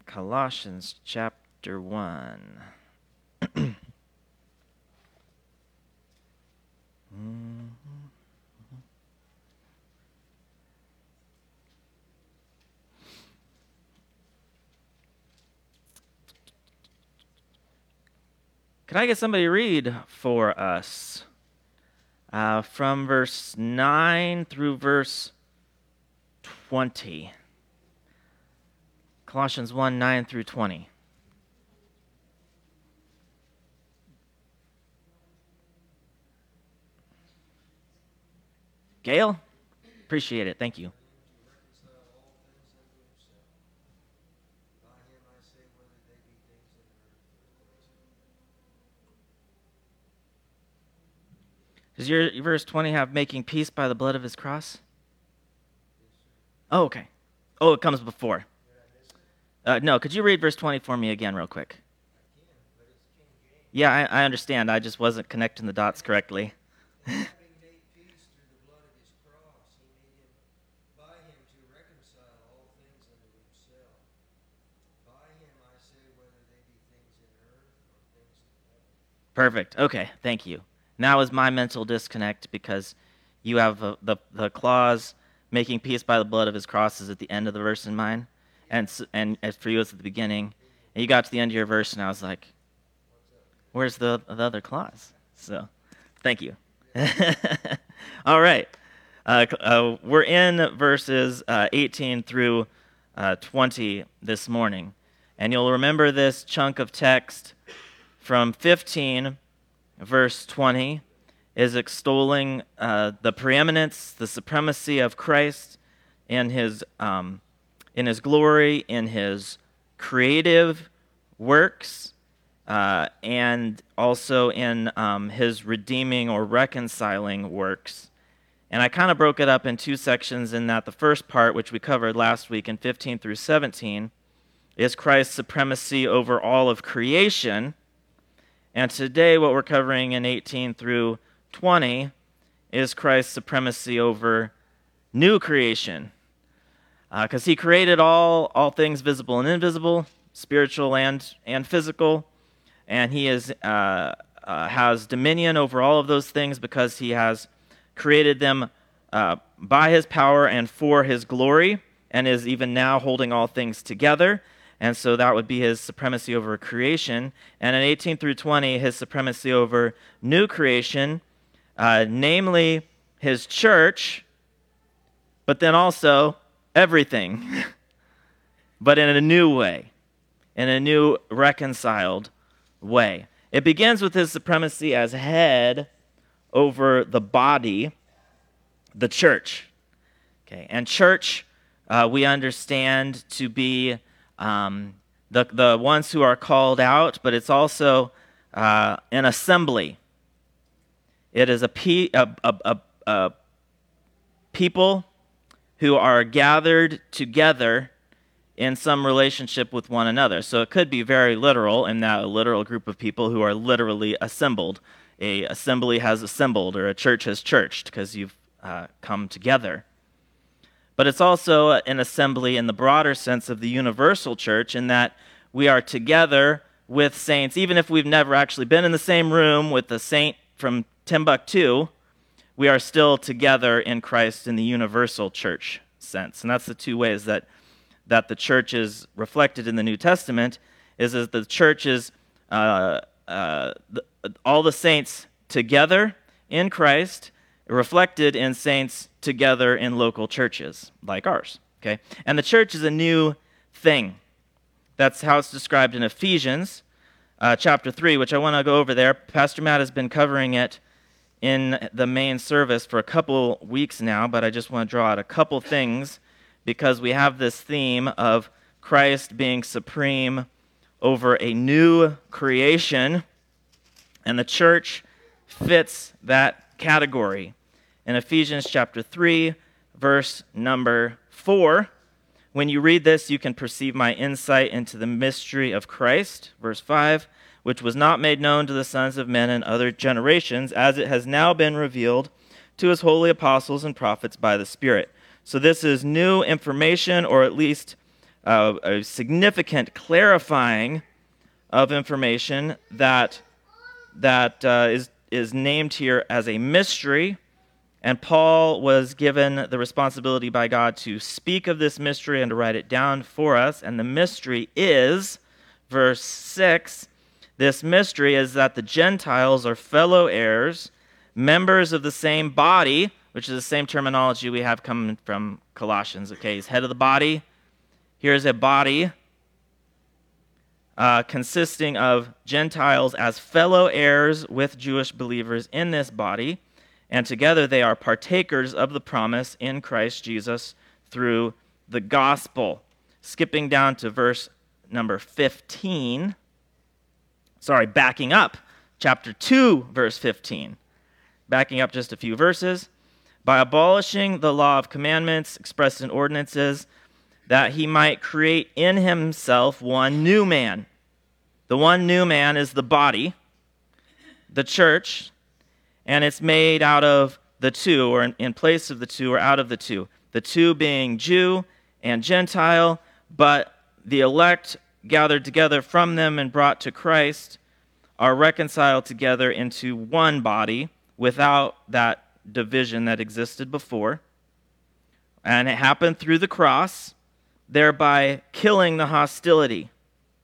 Colossians chapter 1. Could I get somebody to read for us from verse 9 through verse 20? Colossians 1, 9 through 20. Gail? Appreciate it. Thank you. Does your verse 20 have making peace by the blood of his cross? Oh, okay. Oh, it comes before. No, could you read verse 20 for me again real quick? Yeah, I understand. I just wasn't connecting the dots correctly. Perfect. Okay, thank you. Now is my mental disconnect because you have the clause making peace by the blood of his cross is at the end of the verse in mine, and as for you it's at the beginning. And you got to the end of your verse, and I was like, "Where's the other clause?" So, thank you. All right, we're in verses 18 through 20 this morning, and you'll remember this chunk of text from 15, verse 20, is extolling the preeminence, the supremacy of Christ in his glory, in his creative works, and also in his redeeming or reconciling works. And I kind of broke it up in two sections in that the first part, which we covered last week in 15 through 17, is Christ's supremacy over all of creation. And today what we're covering in 18 through 20 is Christ's supremacy over new creation. Because he created all things visible and invisible, spiritual and physical, and he has dominion over all of those things because he has created them by his power and for his glory, and is even now holding all things together. And so that would be his supremacy over creation. And in 18 through 20, his supremacy over new creation, namely his church, but then also everything, but in a new way, in a new reconciled way. It begins with his supremacy as head over the body, the church. Okay, and church, we understand to be the ones who are called out, but it's also an assembly. It is a people who are gathered together in some relationship with one another. So it could be very literal in that a literal group of people who are literally assembled. A assembly has assembled, or a church has churched, because you've come together. But it's also an assembly in the broader sense of the universal church, in that we are together with saints, even if we've never actually been in the same room with a saint from Timbuktu, we are still together in Christ in the universal church sense. And that's the two ways that the church is reflected in the New Testament, is that the church is all the saints together in Christ, reflected in saints together in local churches like ours. Okay, and the church is a new thing. That's how it's described in Ephesians chapter 3, which I want to go over there. Pastor Matt has been covering it in the main service for a couple weeks now, but I just want to draw out a couple things because we have this theme of Christ being supreme over a new creation, and the church fits that category. In Ephesians chapter 3, verse number 4, when you read this, you can perceive my insight into the mystery of Christ. Verse 5, which was not made known to the sons of men in other generations, as it has now been revealed to his holy apostles and prophets by the Spirit. So this is new information, or at least a significant clarifying of information that is named here as a mystery. And Paul was given the responsibility by God to speak of this mystery and to write it down for us. And the mystery is, verse 6, this mystery is that the Gentiles are fellow heirs, members of the same body, which is the same terminology we have coming from Colossians. Okay, he's head of the body. Here's a body consisting of Gentiles as fellow heirs with Jewish believers in this body. And together they are partakers of the promise in Christ Jesus through the gospel. Skipping down to verse number 15. Backing up. Chapter 2, verse 15. Backing up just a few verses. By abolishing the law of commandments expressed in ordinances, that he might create in himself one new man. The one new man is the body, the church, and it's made out of the two, or in place of the two, or out of the two being Jew and Gentile, but the elect gathered together from them and brought to Christ are reconciled together into one body without that division that existed before. And it happened through the cross, thereby killing the hostility.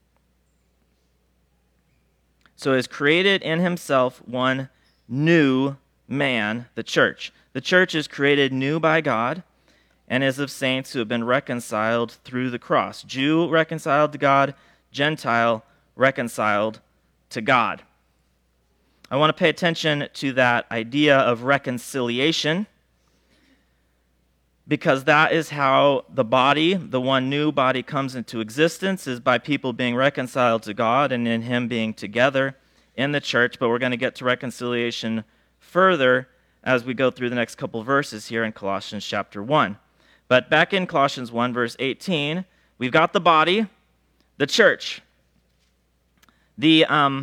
So he has created in himself one new man, the church. The church is created new by God and is of saints who have been reconciled through the cross. Jew reconciled to God, Gentile reconciled to God. I want to pay attention to that idea of reconciliation, because that is how the body, the one new body, comes into existence, is by people being reconciled to God and in him being together in the church. But we're going to get to reconciliation further as we go through the next couple verses here in Colossians chapter 1. But back in Colossians 1, verse 18, we've got the body, the church. The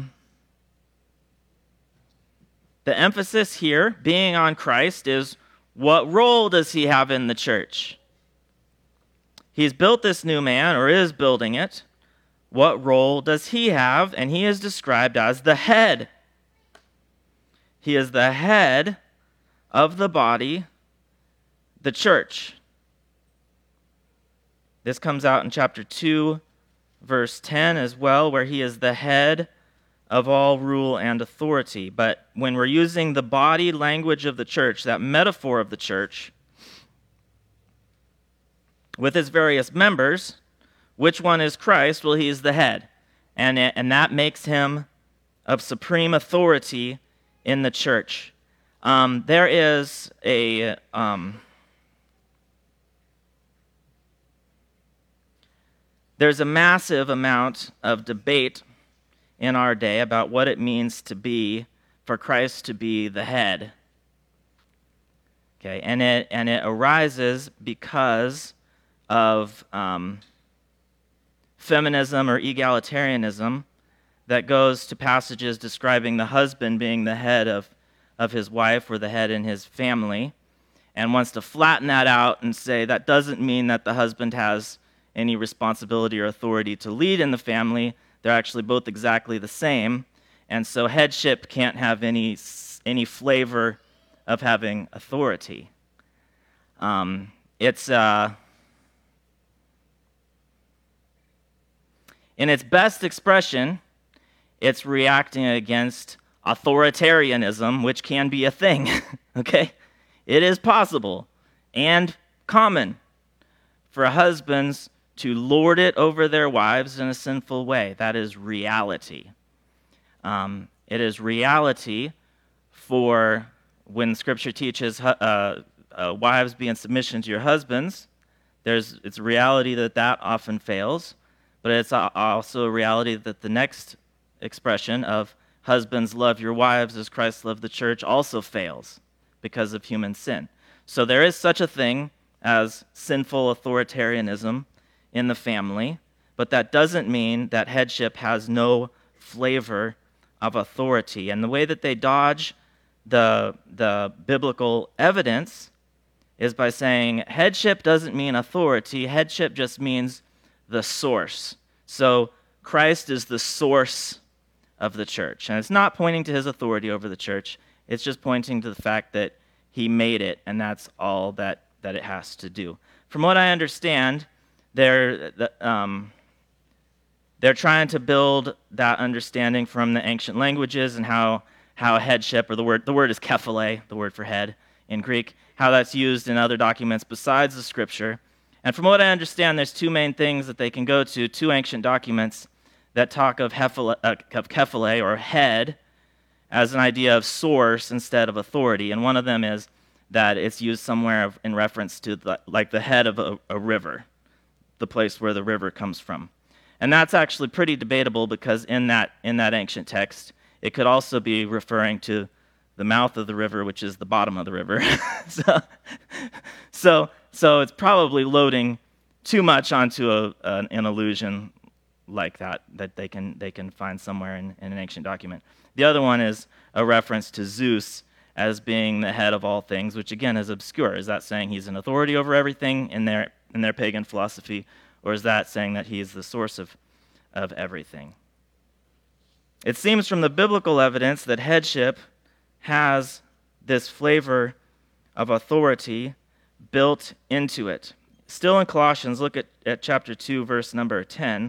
emphasis here, being on Christ, is what role does he have in the church? He's built this new man, or is building it. What role does he have? And he is described as the head. He is the head of the body, the church. This comes out in chapter 2, verse 10 as well, where he is the head of all rule and authority. But when we're using the body language of the church, that metaphor of the church, with its various members, which one is Christ? Well, he is the head. And that makes him of supreme authority in the church. There's a massive amount of debate in our day about what it means for Christ to be the head. Okay, and it arises because of feminism or egalitarianism that goes to passages describing the husband being the head of his wife, or the head in his family, and wants to flatten that out and say that doesn't mean that the husband has any responsibility or authority to lead in the family. They're actually both exactly the same, and so headship can't have any flavor of having authority. It's in its best expression, it's reacting against authoritarianism, which can be a thing. Okay, it is possible and common for husbands to lord it over their wives in a sinful way. That is reality. It is reality for when Scripture teaches wives be in submission to your husbands. It's a reality that often fails, but it's also a reality that the next expression of husbands love your wives as Christ loved the church also fails because of human sin. So there is such a thing as sinful authoritarianism in the family, but that doesn't mean that headship has no flavor of authority. And the way that they dodge the biblical evidence is by saying headship doesn't mean authority. Headship just means the source. So Christ is the source of the church. And it's not pointing to his authority over the church. It's just pointing to the fact that he made it, and that's all that it has to do. From what I understand, they're trying to build that understanding from the ancient languages and how headship, or the word is kephale, the word for head in Greek, how that's used in other documents besides the scripture. And from what I understand, there's two main things that they can go to, two ancient documents that talk of kephale, or head, as an idea of source instead of authority. And one of them is that it's used somewhere in reference to the head of a river, the place where the river comes from. And that's actually pretty debatable, because in that ancient text, it could also be referring to the mouth of the river, which is the bottom of the river. so it's probably loading too much onto an illusion like that they can find somewhere in an ancient document. The other one is a reference to Zeus as being the head of all things, which again is obscure. Is that saying he's an authority over everything in their pagan philosophy, or is that saying that he is the source of everything? It seems from the biblical evidence that headship has this flavor of authority built into it. Still in Colossians, look at chapter 2, verse number 10.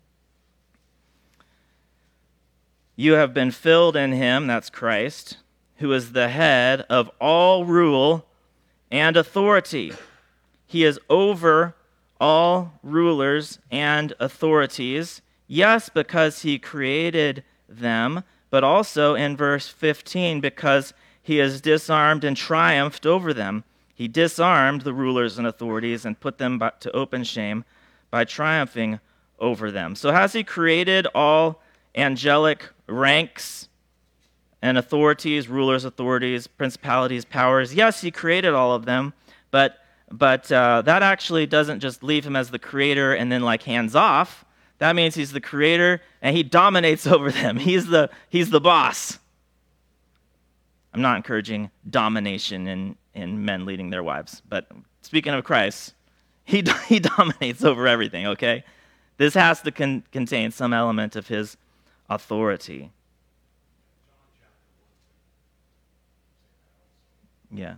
You have been filled in him, that's Christ, who is the head of all rule and authority. He is over all rulers and authorities. Yes, because he created them, but also in verse 15, because he has disarmed and triumphed over them. He disarmed the rulers and authorities and put them to open shame by triumphing over them. So has he created all angelic ranks and authorities, rulers, authorities, principalities, powers? Yes, he created all of them, but that actually doesn't just leave him as the creator and then hands off. That means he's the creator and he dominates over them. He's the boss. I'm not encouraging domination in men leading their wives, but speaking of Christ, he dominates over everything, okay? This has to contain some element of his authority. Yeah.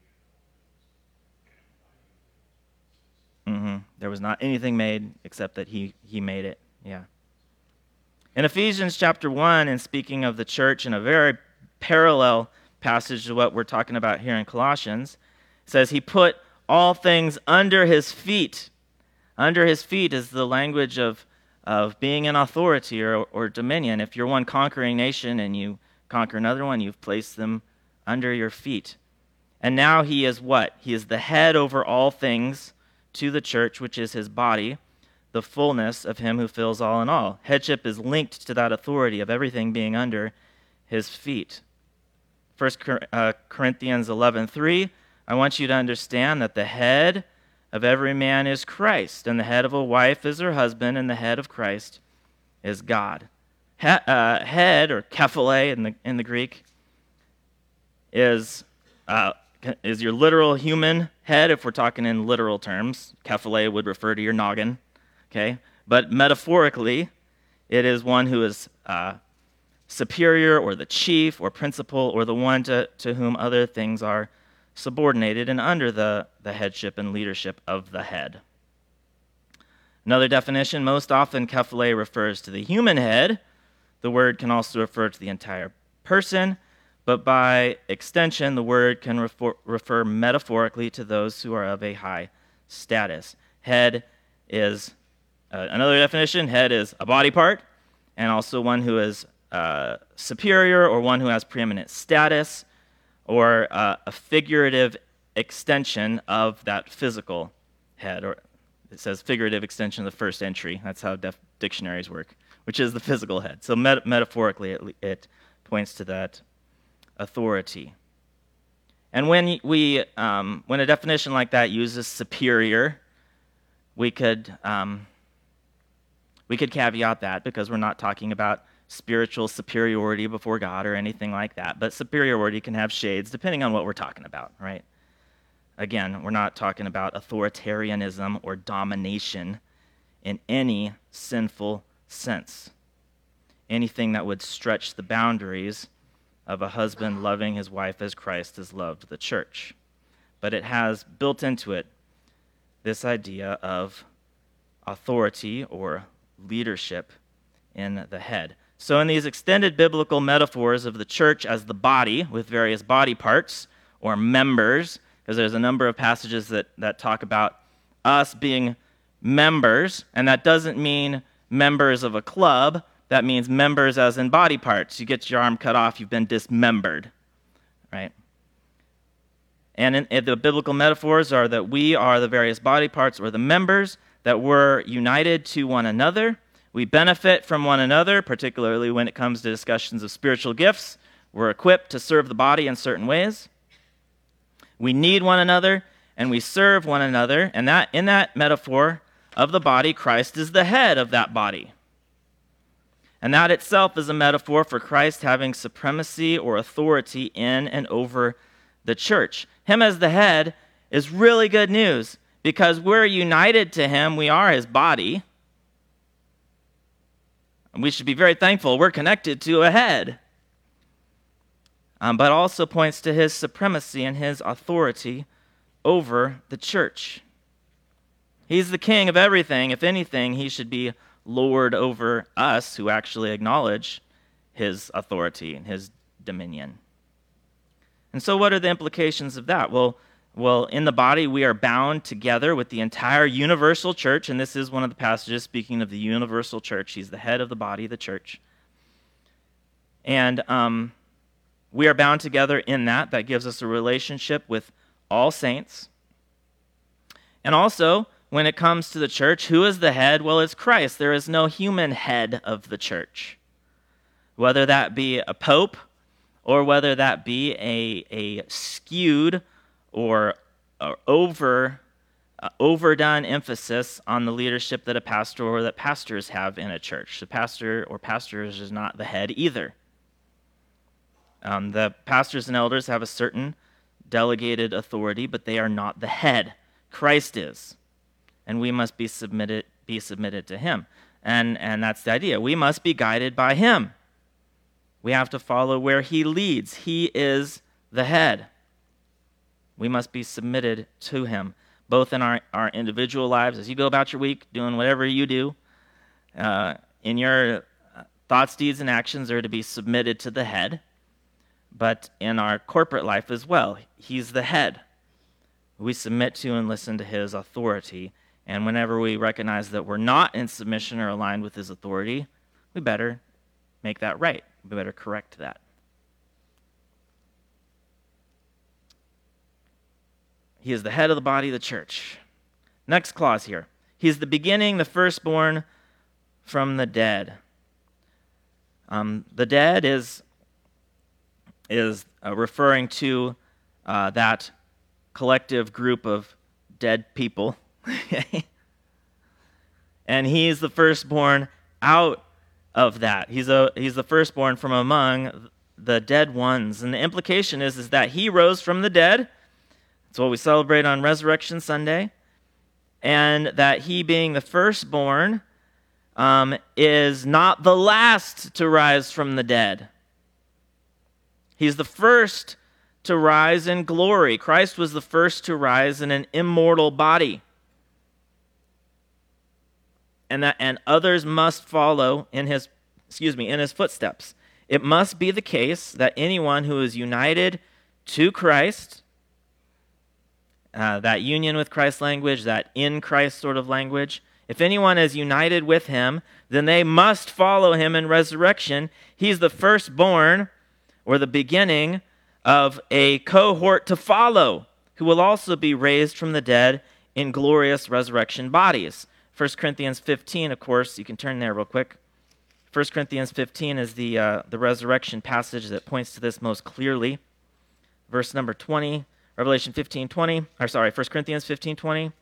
There was not anything made except that he made it. Yeah. In Ephesians chapter 1, and speaking of the church in a very parallel passage to what we're talking about here in Colossians, it says he put all things under his feet. Under his feet is the language of being an authority or dominion. If you're one conquering nation and you conquer another one, you've placed them under your feet. And now he is what? He is the head over all things to the church, which is his body, the fullness of him who fills all in all. Headship is linked to that authority of everything being under his feet. 1 Corinthians 11:3, I want you to understand that the head of every man is Christ, and the head of a wife is her husband, and the head of Christ is God. Head, or kephale in the Greek, is your literal human head, if we're talking in literal terms. Kephale would refer to your noggin, okay? But metaphorically, it is one who is superior, or the chief, or principal, or the one to whom other things are subordinated and under the headship and leadership of the head. Another definition, most often kephale refers to the human head. The word can also refer to the entire person, but by extension, the word can refer metaphorically to those who are of a high status. Head is, another definition, head is a body part, and also one who is superior, or one who has preeminent status, or a figurative extension of that physical head. Or it says figurative extension of the first entry. That's how dictionaries work, which is the physical head. So metaphorically, it points to that authority. And when a definition like that uses superior, we could caveat that, because we're not talking about spiritual superiority before God or anything like that. But superiority can have shades depending on what we're talking about, right? Again, we're not talking about authoritarianism or domination in any sinful sense. Anything that would stretch the boundaries of a husband loving his wife as Christ has loved the church. But it has built into it this idea of authority or leadership in the head. So in these extended biblical metaphors of the church as the body with various body parts or members, because there's a number of passages that talk about us being members, and that doesn't mean members of a club. That means members as in body parts. You get your arm cut off, you've been dismembered, right? And in the biblical metaphors are that we are the various body parts or the members, that we're united to one another. We benefit from one another, particularly when it comes to discussions of spiritual gifts. We're equipped to serve the body in certain ways. We need one another, and we serve one another. And that in that metaphor of the body, Christ is the head of that body. And that itself is a metaphor for Christ having supremacy or authority in and over the church. Him as the head is really good news because we're united to him. We are his body. And we should be very thankful we're connected to a head. But also points to his supremacy and his authority over the church. He's the king of everything. If anything, he should be Lord over us who actually acknowledge his authority and his dominion. And so what are the implications of that? Well, in the body, we are bound together with the entire universal church, and this is one of the passages speaking of the universal church. He's the head of the body, the church. And we are bound together in that. That gives us a relationship with all saints. And also, when it comes to the church, who is the head? Well, it's Christ. There is no human head of the church. Whether that be a pope, or whether that be a skewed or overdone emphasis on the leadership that a pastor or that pastors have in a church. The pastor or pastors is not the head either. The pastors and elders have a certain delegated authority, but they are not the head. Christ is. And we must be submitted to him. And that's the idea. We must be guided by him. We have to follow where he leads. He is the head. We must be submitted to him, both in our individual lives, as you go about your week, doing whatever you do. In your thoughts, deeds, and actions are to be submitted to the head. But in our corporate life as well, he's the head. We submit to and listen to his authority. And whenever we recognize that we're not in submission or aligned with his authority, we better make that right. We better correct that. He is the head of the body of the church. Next clause here. He is the beginning, the firstborn from the dead. The dead is referring to that collective group of dead people. And he's the firstborn out of that. He's the firstborn from among the dead ones. And the implication is that he rose from the dead. That's what we celebrate on Resurrection Sunday. And that he being the firstborn is not the last to rise from the dead. He's the first to rise in glory. Christ was the first to rise in an immortal body. And others must follow in his footsteps. It must be the case that anyone who is united to Christ, that union with Christ language, that in Christ sort of language, if anyone is united with him, then they must follow him in resurrection. He's the firstborn, or the beginning of a cohort to follow, who will also be raised from the dead in glorious resurrection bodies. 1 Corinthians 15, of course, you can turn there real quick. 1 Corinthians 15 is the resurrection passage that points to this most clearly. Verse number 20, Revelation 15:20, 1 Corinthians 15:20.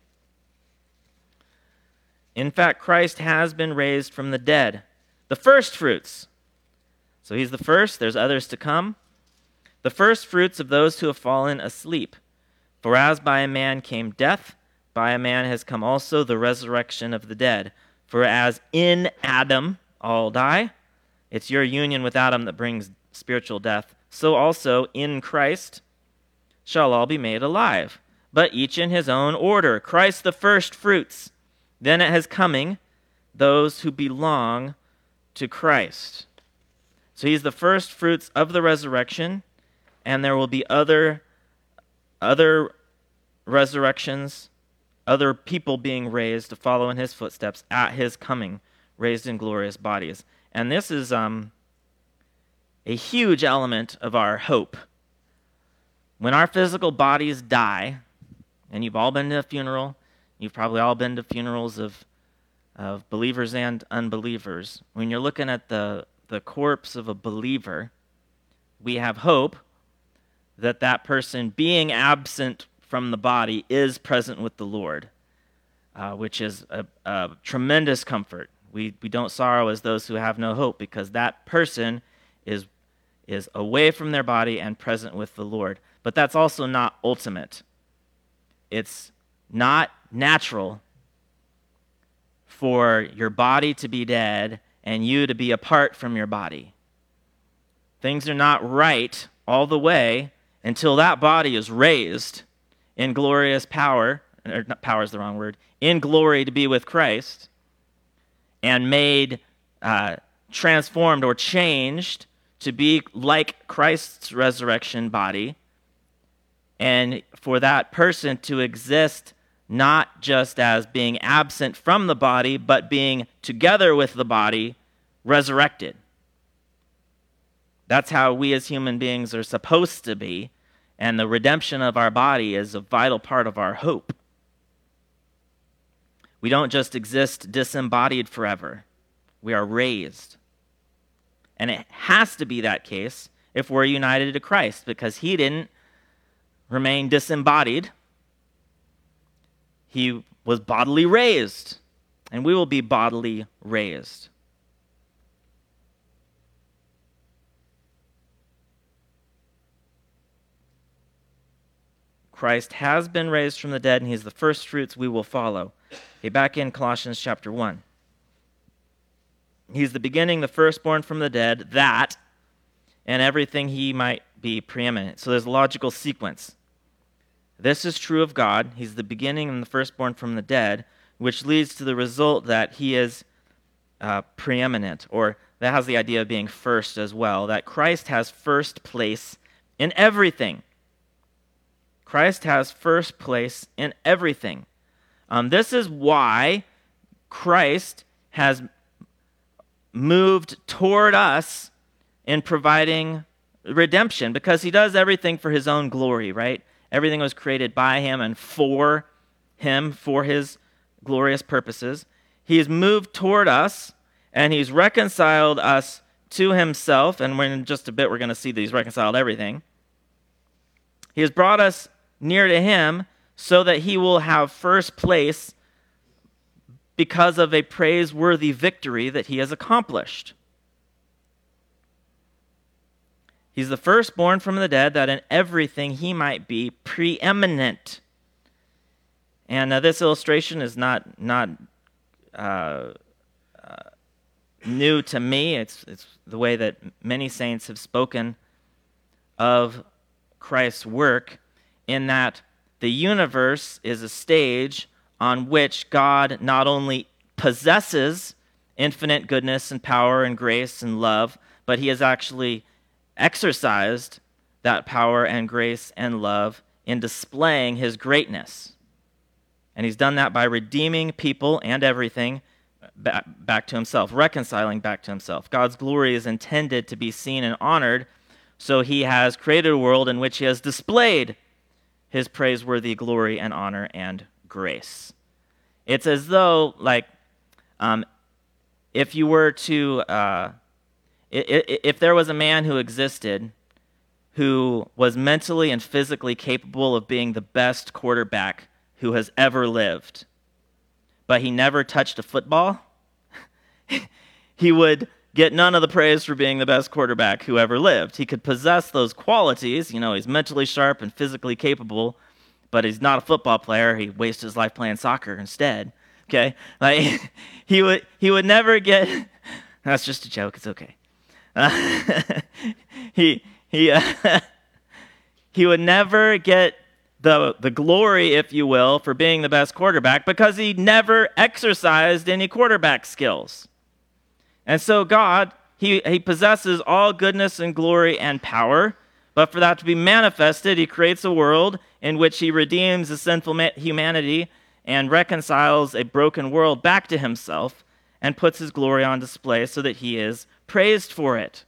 In fact, Christ has been raised from the dead, the first fruits. So he's the first, there's others to come. The first fruits of those who have fallen asleep. For as by a man came death, by a man has come also the resurrection of the dead. For as in Adam all die, it's your union with Adam that brings spiritual death, so also in Christ shall all be made alive, but each in his own order. Christ the first fruits, then at his coming, those who belong to Christ. So he's the first fruits of the resurrection, and there will be other resurrections, other people being raised to follow in his footsteps at his coming, raised in glorious bodies. And this is a huge element of our hope. When our physical bodies die, and you've all been to a funeral, you've probably all been to funerals of believers and unbelievers. When you're looking at the corpse of a believer, we have hope that that person being absent from the body is present with the Lord, which is a tremendous comfort. We don't sorrow as those who have no hope, because that person is away from their body and present with the Lord. But that's also not ultimate. It's not natural for your body to be dead and you to be apart from your body. Things are not right all the way until that body is raised in glorious power, or not power is the wrong word, in glory to be with Christ, and made transformed or changed to be like Christ's resurrection body, and for that person to exist not just as being absent from the body, but being together with the body, resurrected. That's how we as human beings are supposed to be, and the redemption of our body is a vital part of our hope. We don't just exist disembodied forever. We are raised. And it has to be that case if we're united to Christ, because he didn't remain disembodied. He was bodily raised, and we will be bodily raised. Christ has been raised from the dead, and he's the first fruits we will follow. Okay, back in Colossians chapter 1. He's the beginning, the firstborn from the dead, that, and everything he might be preeminent. So there's a logical sequence. This is true of God. He's the beginning and the firstborn from the dead, which leads to the result that he is preeminent, or that has the idea of being first as well, that Christ has first place in everything. Christ has first place in everything. This is why Christ has moved toward us in providing redemption, because he does everything for his own glory, right? Everything was created by him and for him, for his glorious purposes. He has moved toward us, and he's reconciled us to himself, and in just a bit we're going to see that he's reconciled everything. He has brought us near to him so that he will have first place because of a praiseworthy victory that he has accomplished. He's the firstborn from the dead, that in everything he might be preeminent. And this illustration is not new to me. It's the way that many saints have spoken of Christ's work, in that the universe is a stage on which God not only possesses infinite goodness and power and grace and love, but he has actually exercised that power and grace and love in displaying his greatness. And he's done that by redeeming people and everything back to himself, reconciling back to himself. God's glory is intended to be seen and honored, so he has created a world in which he has displayed his praiseworthy glory and honor and grace. It's as though, if you were to, if there was a man who existed who was mentally and physically capable of being the best quarterback who has ever lived, but he never touched a football, he would get none of the praise for being the best quarterback who ever lived. He could possess those qualities. He's mentally sharp and physically capable, but he's not a football player. He wastes his life playing soccer instead. Okay? Like, he would never get, that's just a joke, it's okay. He he would never get the glory, if you will, for being the best quarterback because he never exercised any quarterback skills. And so God, he possesses all goodness and glory and power, but for that to be manifested, he creates a world in which he redeems the sinful humanity and reconciles a broken world back to himself and puts his glory on display so that he is praised for it.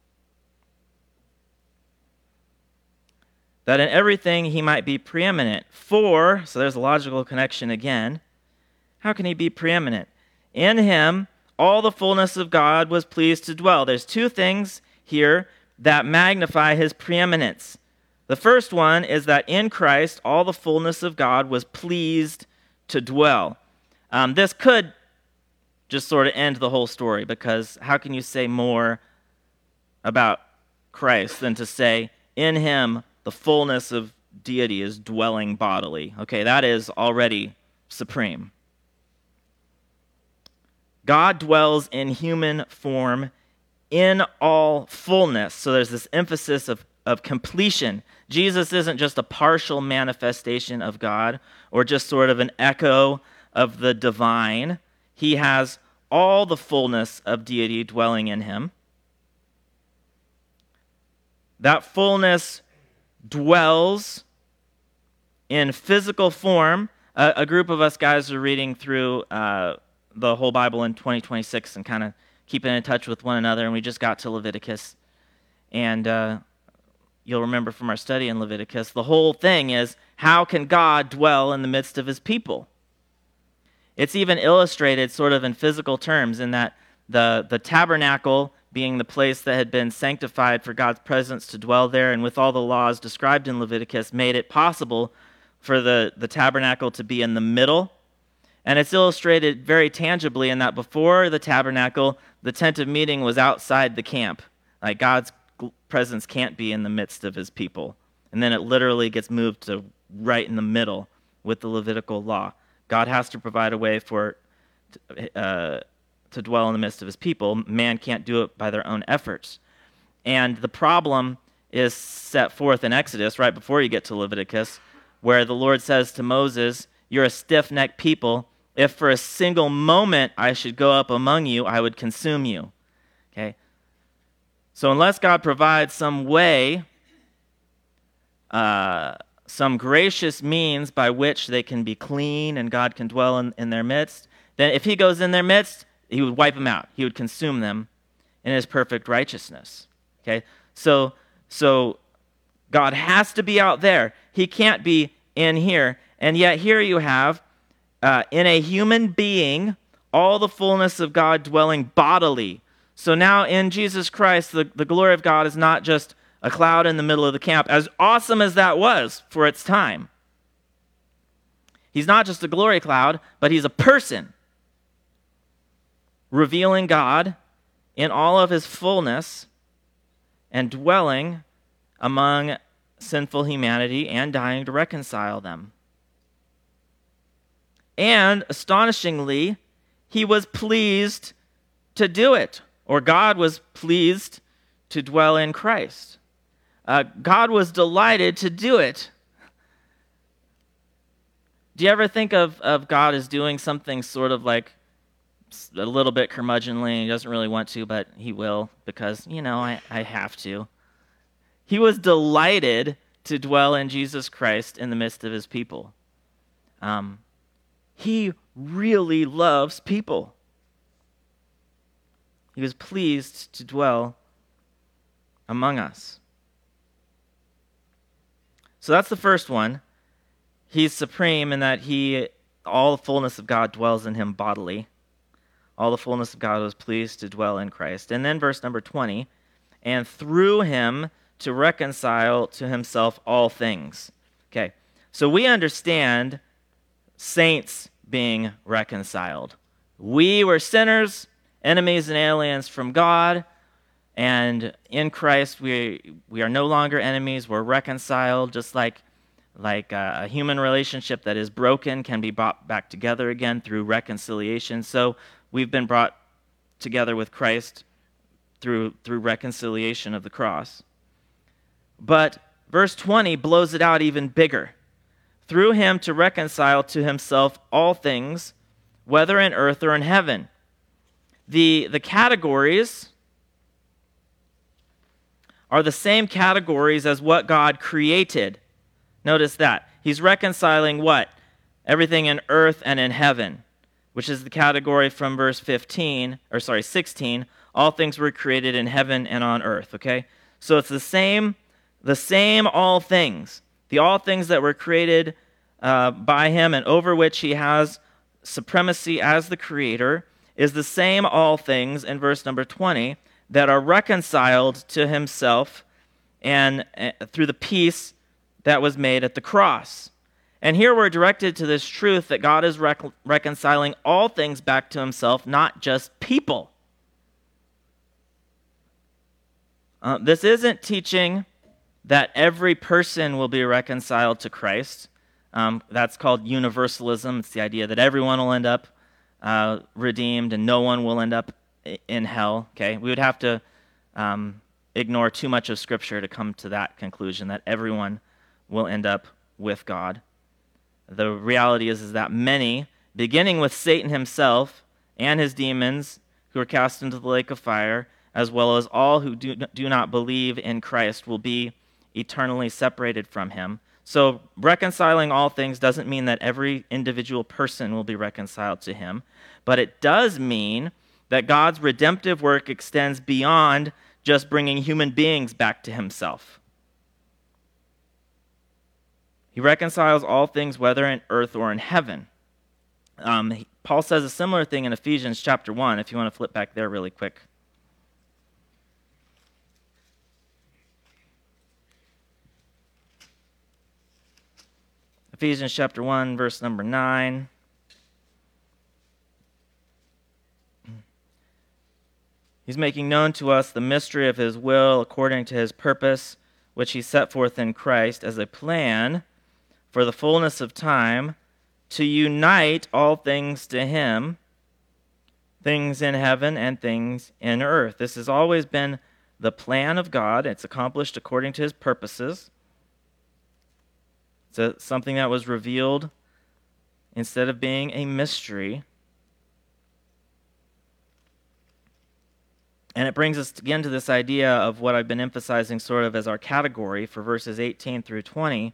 That in everything he might be preeminent. For, so there's a logical connection again. How can he be preeminent? In him, all the fullness of God was pleased to dwell. There's two things here that magnify his preeminence. The first one is that in Christ, all the fullness of God was pleased to dwell. This could just sort of end the whole story, because how can you say more about Christ than to say, in him, the fullness of deity is dwelling bodily? Okay, that is already supreme. God dwells in human form in all fullness. So there's this emphasis of completion. Jesus isn't just a partial manifestation of God or just sort of an echo of the divine. He has all the fullness of deity dwelling in him. That fullness dwells in physical form. A group of us guys are reading through the whole Bible in 2026 and kind of keeping in touch with one another, and we just got to Leviticus. And you'll remember from our study in Leviticus, the whole thing is, how can God dwell in the midst of his people? It's even illustrated sort of in physical terms, in that the tabernacle, being the place that had been sanctified for God's presence to dwell there, and with all the laws described in Leviticus, made it possible for the tabernacle to be in the middle. And it's illustrated very tangibly in that before the tabernacle, the tent of meeting was outside the camp. Like, God's presence can't be in the midst of his people. And then it literally gets moved to right in the middle with the Levitical law. God has to provide a way for to dwell in the midst of his people. Man can't do it by their own efforts. And the problem is set forth in Exodus, right before you get to Leviticus, where the Lord says to Moses, "You're a stiff-necked people. If for a single moment I should go up among you, I would consume you." Okay? So unless God provides some way, some gracious means by which they can be clean and God can dwell in their midst, then if he goes in their midst, he would wipe them out. He would consume them in his perfect righteousness. Okay? So God has to be out there. He can't be in here. And yet here you have, in a human being, all the fullness of God dwelling bodily. So now in Jesus Christ, the glory of God is not just a cloud in the middle of the camp, as awesome as that was for its time. He's not just a glory cloud, but he's a person, revealing God in all of his fullness and dwelling among sinful humanity and dying to reconcile them. And astonishingly, he was pleased to do it, or God was pleased to dwell in Christ. God was delighted to do it. Do you ever think of God as doing something sort of like a little bit curmudgeonly? He doesn't really want to, but he will, because, I have to. He was delighted to dwell in Jesus Christ in the midst of his people. He really loves people. He was pleased to dwell among us. So that's the first one. He's supreme in that all the fullness of God dwells in him bodily. All the fullness of God was pleased to dwell in Christ. And then verse number 20, and through him to reconcile to himself all things. Okay, so we understand saints being reconciled. We were sinners, enemies and aliens from God, and in Christ we are no longer enemies. We're reconciled, just like a human relationship that is broken can be brought back together again through reconciliation. So we've been brought together with Christ through reconciliation of the cross. But verse 20 blows it out even bigger. Through him to reconcile to himself all things, whether in earth or in heaven. The categories are the same categories as what God created. Notice that. He's reconciling what? Everything in earth and in heaven, which is the category from verse 16. All things were created in heaven and on earth, okay? So it's the same all things. The all things that were created by him and over which he has supremacy as the creator is the same all things in verse number 20 that are reconciled to himself and through the peace that was made at the cross. And here we're directed to this truth that God is reconciling all things back to himself, not just people. This isn't teaching that every person will be reconciled to Christ. That's called universalism. It's the idea that everyone will end up redeemed and no one will end up in hell. Okay, we would have to ignore too much of Scripture to come to that conclusion that everyone will end up with God. The reality is that many, beginning with Satan himself and his demons who are cast into the lake of fire, as well as all who do not believe in Christ, will be eternally separated from him. So reconciling all things doesn't mean that every individual person will be reconciled to him, but it does mean that God's redemptive work extends beyond just bringing human beings back to himself. He reconciles all things, whether in earth or in heaven. Paul says a similar thing in Ephesians chapter 1, if you want to flip back there really quick. Ephesians chapter 1, verse number 9. He's making known to us the mystery of his will according to his purpose, which he set forth in Christ as a plan for the fullness of time, to unite all things to him, things in heaven and things in earth. This has always been the plan of God. It's accomplished according to his purposes. It's something that was revealed instead of being a mystery. And it brings us again to this idea of what I've been emphasizing sort of as our category for verses 18 through 20,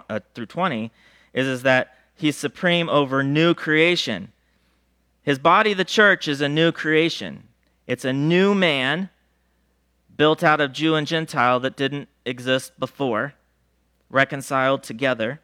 is that he's supreme over new creation. His body, the church, is a new creation. It's a new man built out of Jew and Gentile that didn't exist before, reconciled together.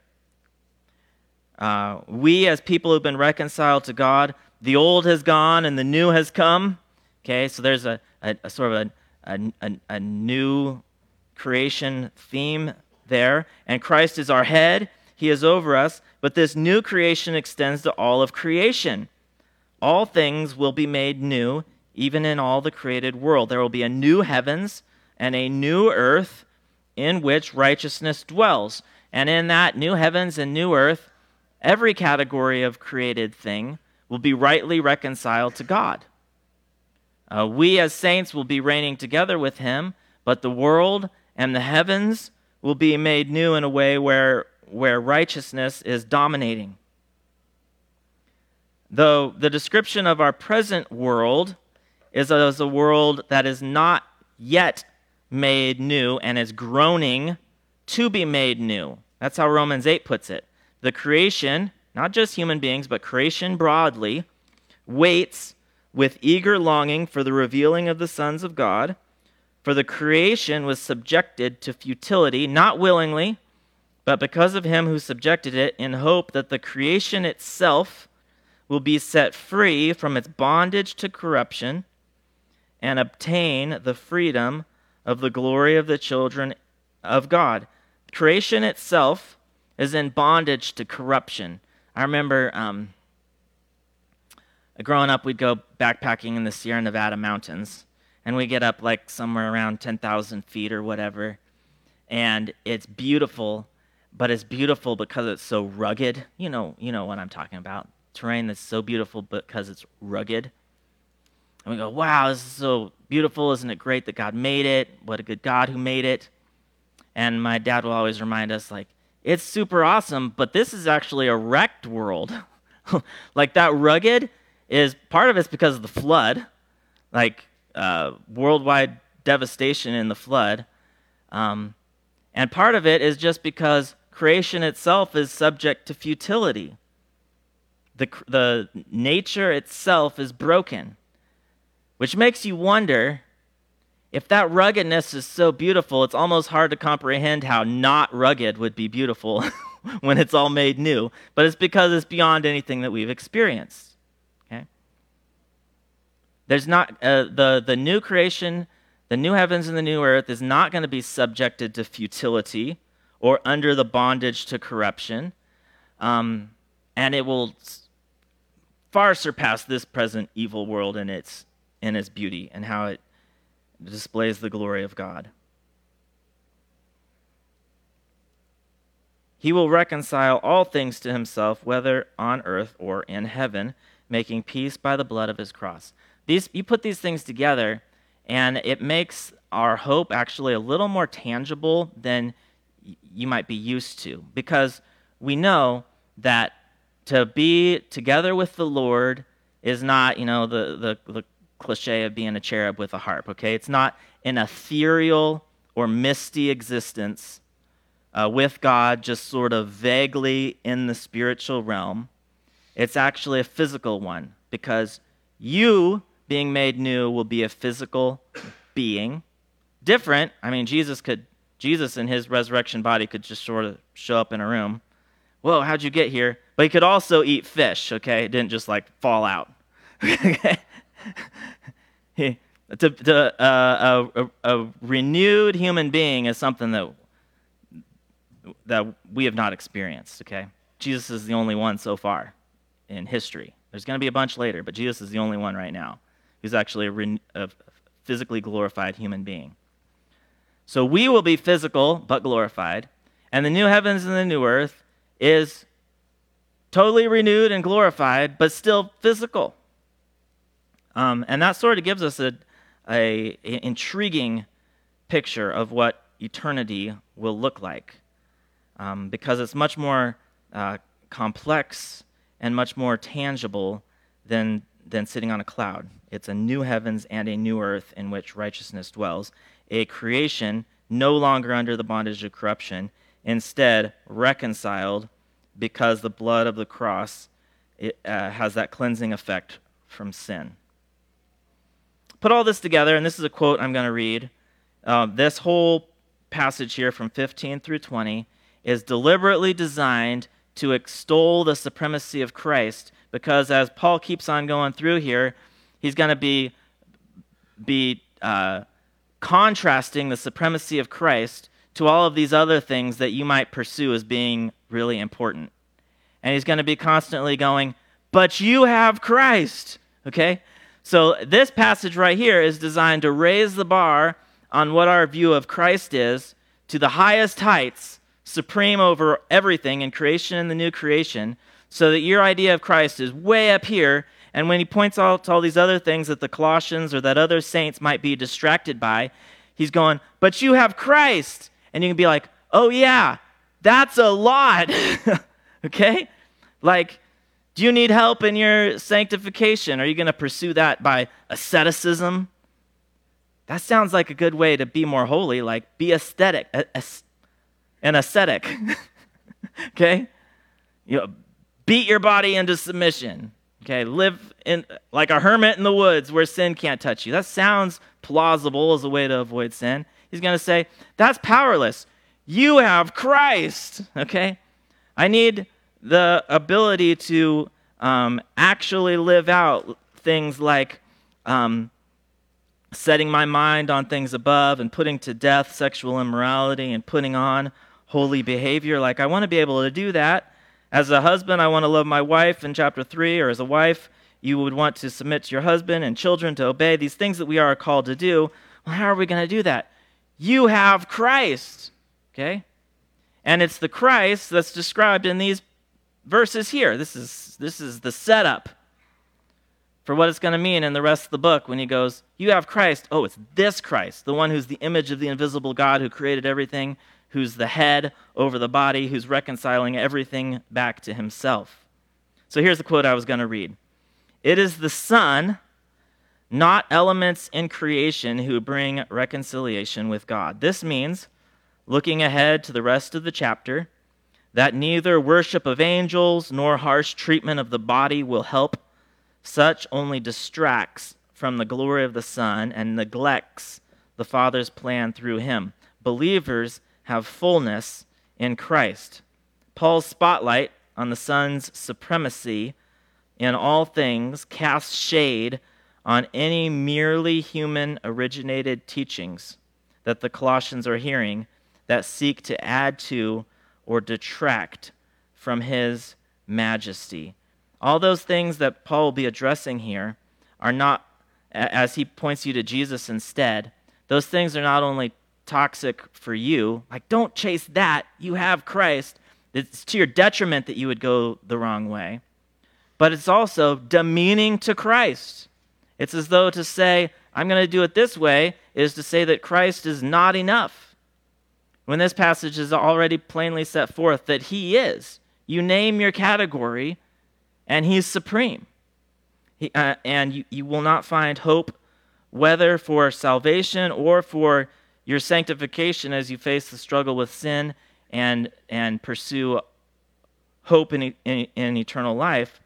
We as people who've been reconciled to God, the old has gone and the new has come. Okay, so there's a sort of a new creation theme there. And Christ is our head. He is over us. But this new creation extends to all of creation. All things will be made new, even in all the created world. There will be a new heavens and a new earth in which righteousness dwells. And in that new heavens and new earth, every category of created thing will be rightly reconciled to God. We as saints will be reigning together with him, but the world and the heavens will be made new in a way where righteousness is dominating. Though the description of our present world is as a world that is not yet made new and is groaning to be made new. That's how Romans 8 puts it. The creation, not just human beings, but creation broadly, waits with eager longing for the revealing of the sons of God. For the creation was subjected to futility, not willingly, but because of him who subjected it, in hope that the creation itself will be set free from its bondage to corruption and obtain the freedom of the glory of the children of God. Creation itself is in bondage to corruption. I remember growing up, we'd go backpacking in the Sierra Nevada mountains, and we get up like somewhere around 10,000 feet or whatever, and it's beautiful, but it's beautiful because it's so rugged. You know what I'm talking about. Terrain that's so beautiful because it's rugged. And we go, wow, this is so beautiful. Isn't it great that God made it? What a good God who made it. And my dad will always remind us, like, it's super awesome, but this is actually a wrecked world. Like, that rugged is, part of it's because of the flood, like worldwide devastation in the flood. And part of it is just because creation itself is subject to futility. The nature itself is broken, which makes you wonder, if that ruggedness is so beautiful, it's almost hard to comprehend how not rugged would be beautiful when it's all made new. But it's because it's beyond anything that we've experienced. Okay? There's not the new creation, the new heavens and the new earth is not going to be subjected to futility or under the bondage to corruption, and it will far surpass this present evil world in its beauty and how it displays the glory of God. He will reconcile all things to himself, whether on earth or in heaven, making peace by the blood of his cross. You put these things together, and it makes our hope actually a little more tangible than you might be used to, because we know that to be together with the Lord is not, the cliche of being a cherub with a harp, okay? It's not an ethereal or misty existence with God just sort of vaguely in the spiritual realm. It's actually a physical one, because you being made new will be a physical being. Different, Jesus in his resurrection body could just sort of show up in a room. Whoa, how'd you get here? But he could also eat fish, okay? It didn't just like fall out. Okay? A renewed human being is something that we have not experienced, okay? Jesus is the only one so far in history. There's going to be a bunch later, but Jesus is the only one right now who's actually a physically glorified human being. So we will be physical but glorified, and the new heavens and the new earth is totally renewed and glorified, but still physical. And that sort of gives us an intriguing picture of what eternity will look like, because it's much more complex and much more tangible than sitting on a cloud. It's a new heavens and a new earth in which righteousness dwells, a creation no longer under the bondage of corruption, instead reconciled because the blood of the cross has that cleansing effect from sin. Put all this together, and this is a quote I'm going to read. This whole passage here from 15 through 20 is deliberately designed to extol the supremacy of Christ, because as Paul keeps on going through here, he's going to be contrasting the supremacy of Christ to all of these other things that you might pursue as being really important. And he's going to be constantly going, but you have Christ, okay? So this passage right here is designed to raise the bar on what our view of Christ is to the highest heights, supreme over everything in creation and the new creation, so that your idea of Christ is way up here. And when he points out to all these other things that the Colossians or that other saints might be distracted by, he's going, but you have Christ. And you can be like, oh yeah, that's a lot. Okay? Like, do you need help in your sanctification? Are you going to pursue that by asceticism? That sounds like a good way to be more holy, like be aesthetic, an ascetic. Okay? Beat your body into submission. Okay? Live in like a hermit in the woods where sin can't touch you. That sounds plausible as a way to avoid sin. He's going to say, that's powerless. You have Christ. Okay? I need the ability to actually live out things like setting my mind on things above and putting to death sexual immorality and putting on holy behavior. Like, I want to be able to do that. As a husband, I want to love my wife in chapter 3, or as a wife, you would want to submit to your husband, and children to obey. These things that we are called to do. Well, how are we going to do that? You have Christ. Okay? And it's the Christ that's described in these verses here. This is the setup for what it's going to mean in the rest of the book when he goes, you have Christ. Oh, it's this Christ, the one who's the image of the invisible God who created everything, who's the head over the body, who's reconciling everything back to himself. So here's the quote I was going to read. It is the Son, not elements in creation, who bring reconciliation with God. This means, looking ahead to the rest of the chapter, that neither worship of angels nor harsh treatment of the body will help. Such only distracts from the glory of the Son and neglects the Father's plan through him. Believers have fullness in Christ. Paul's spotlight on the Son's supremacy in all things casts shade on any merely human-originated teachings that the Colossians are hearing that seek to add to or detract from his majesty. All those things that Paul will be addressing here are not, as he points you to Jesus instead, those things are not only toxic for you, like don't chase that, you have Christ. It's to your detriment that you would go the wrong way. But it's also demeaning to Christ. It's as though to say, I'm going to do it this way, is to say that Christ is not enough. When this passage is already plainly set forth that he is. You name your category, and he's supreme. And you will not find hope, whether for salvation or for your sanctification as you face the struggle with sin and pursue hope in eternal life.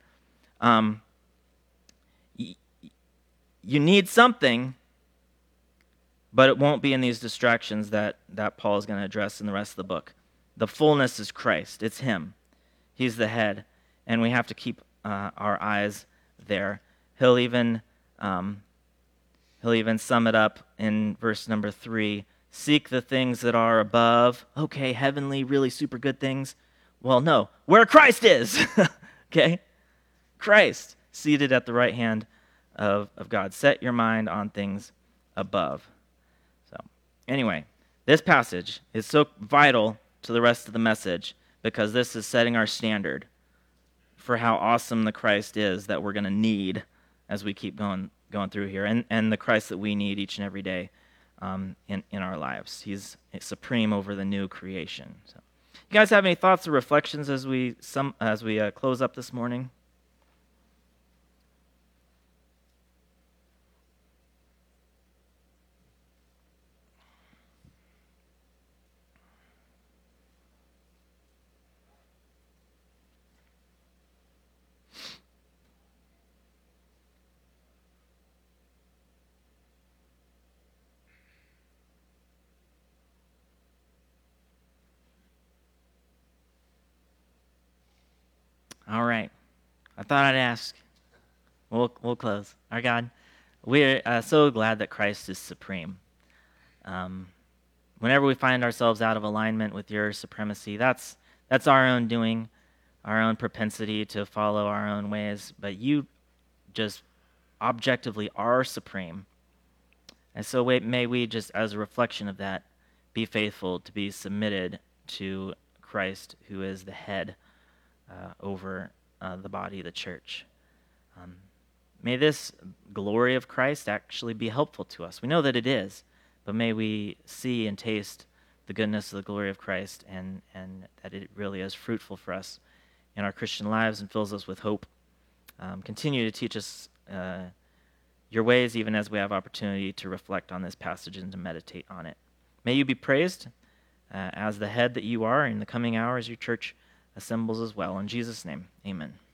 You need something, but it won't be in these distractions that Paul is going to address in the rest of the book. The fullness is Christ. It's him. He's the head, and we have to keep our eyes there. He'll even sum it up in verse number 3. Seek the things that are above. Okay, heavenly, really super good things. Well, no, where Christ is. Okay? Christ, seated at the right hand of God. Set your mind on things above. So, anyway, this passage is so vital to the rest of the message because this is setting our standard for how awesome the Christ is that we're going to need as we keep going through here, and the Christ that we need each and every day in our lives. He's supreme over the new creation. So, you guys have any thoughts or reflections as we close up this morning? All right. I thought I'd ask. We'll close. Our God, we're so glad that Christ is supreme. Whenever we find ourselves out of alignment with your supremacy, that's our own doing, our own propensity to follow our own ways. But you just objectively are supreme. And so may we just, as a reflection of that, be faithful to be submitted to Christ, who is the head over the body of the church. May this glory of Christ actually be helpful to us. We know that it is, but may we see and taste the goodness of the glory of Christ and that it really is fruitful for us in our Christian lives and fills us with hope. Continue to teach us your ways even as we have opportunity to reflect on this passage and to meditate on it. May you be praised as the head that you are in the coming hours your church assembles as well. In Jesus' name, amen.